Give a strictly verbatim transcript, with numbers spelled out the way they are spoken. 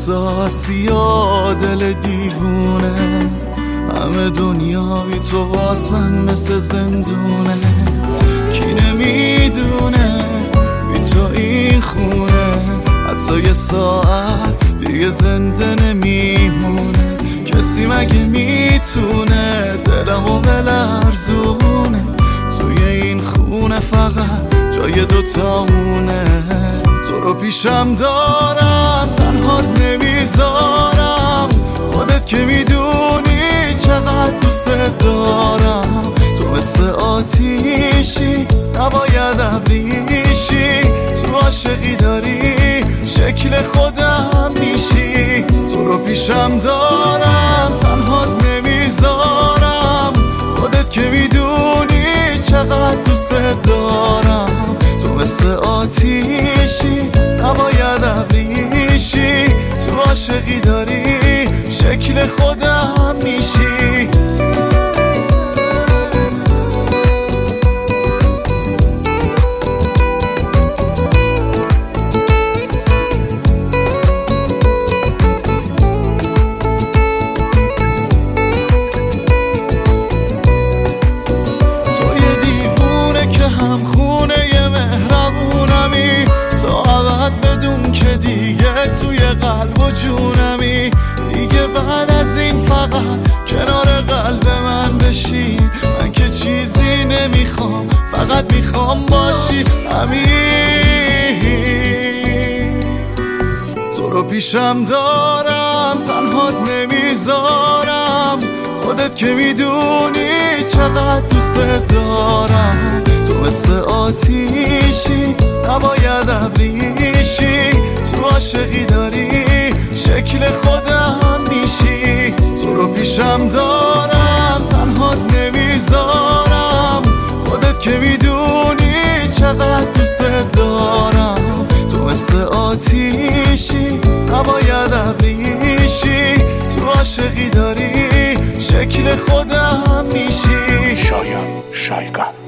احساسی یا دل دیوونه، همه دنیا بی تو واسم مثل زندونه. کی نمیدونه بی تو این خونه حتی یه ساعت دیگه زنده نمیمونه. کسی مگه میتونه دلمو بلرزونه؟ توی این خونه فقط جای دوتامونه. تو رو پیشم دارم تنهات نمیذارم، خودت که میدونی چقدر دوست دارم. تو مثل آتیشی نباید ابریشی، تو عاشقی داری شکل خودم میشی. تو رو پیشم دارم تنهات نمیذارم، خودت که میدونی چقدر دوست دارم. تو مثل آتیشی نباید ابریشی، تو عاشقی داری شکل خودم میشی. توی قلب و جونمی دیگه بعد از این فقط کنار قلب من بشی. من که چیزی نمیخوام، فقط میخوام باشی همین. تو رو پیشم دارم تنهات نمیذارم، خودت که میدونی چقدر دوست دارم. تو مثل آتیشی نباید ابریشی، تو عاشقی داری شکل خودم میشی. تو رو پیشم دارم تنهات نمیذارم، خودت که میدونی چقدر دوست دارم. تو مثل آتیشی نباید ابریشی، تو عاشقی داری شکل خودم میشی. شایان شایگان